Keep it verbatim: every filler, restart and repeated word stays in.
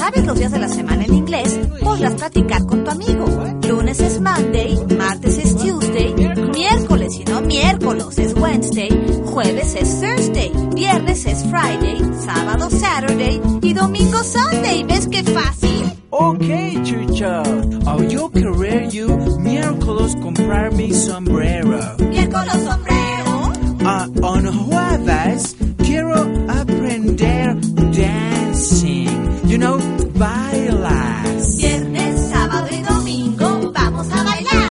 sabes los días de la semana en inglés, podrás platicar con tu amigo. Lunes es Monday, martes es Tuesday, miércoles y no miércoles es Wednesday, jueves es Thursday, viernes es Friday, sábado Saturday y domingo Sunday. ¿Ves qué fácil? Okay, Chucha. Oh, yo querer you miércoles comprar mi sombrero. ¿Miércoles sombrero? Ah,